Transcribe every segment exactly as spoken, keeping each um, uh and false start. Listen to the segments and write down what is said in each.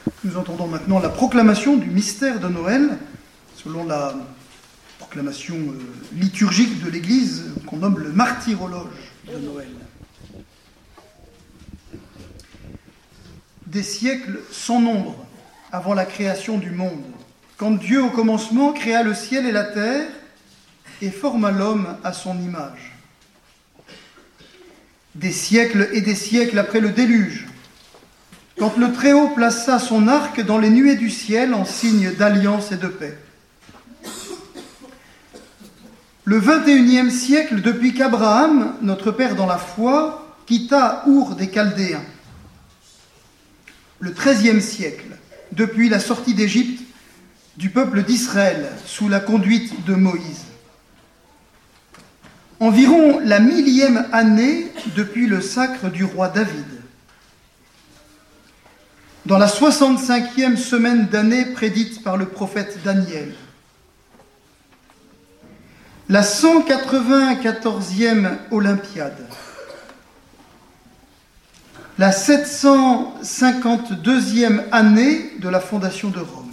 Nous entendons maintenant la proclamation du mystère de Noël, selon la proclamation euh, liturgique de l'Église, qu'on nomme le martyrologe de Noël. Des siècles sans nombre avant la création du monde, quand Dieu au commencement créa le ciel et la terre et forma l'homme à son image. Des siècles et des siècles après le déluge, quand le Très-Haut plaça son arc dans les nuées du ciel en signe d'alliance et de paix. Le vingt et unième siècle depuis qu'Abraham, notre père dans la foi, quitta Our des Chaldéens. Le treizième siècle, depuis la sortie d'Égypte du peuple d'Israël sous la conduite de Moïse. Environ la millième année depuis le sacre du roi David. Dans la soixante-cinquième semaine d'année prédite par le prophète Daniel. La cent quatre-vingt-quatorzième Olympiade. La sept cent cinquante-deuxième année de la fondation de Rome.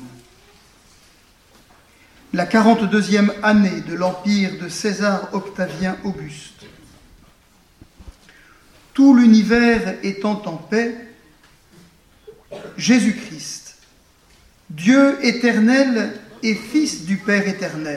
La quarante-deuxième année de l'empire de César Octavien Auguste. Tout l'univers étant en paix, Jésus-Christ, Dieu éternel et Fils du Père éternel,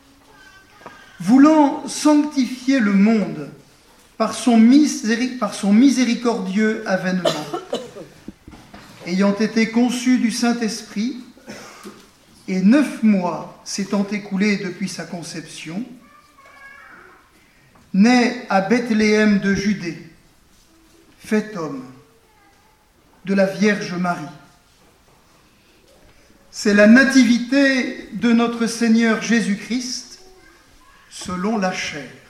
voulant sanctifier le monde par son, miséri- par son miséricordieux avènement, ayant été conçu du Saint-Esprit, et neuf mois s'étant écoulés depuis sa conception, naît à Bethléem de Judée, fait homme, de la Vierge Marie. C'est la nativité de notre Seigneur Jésus-Christ selon la chair.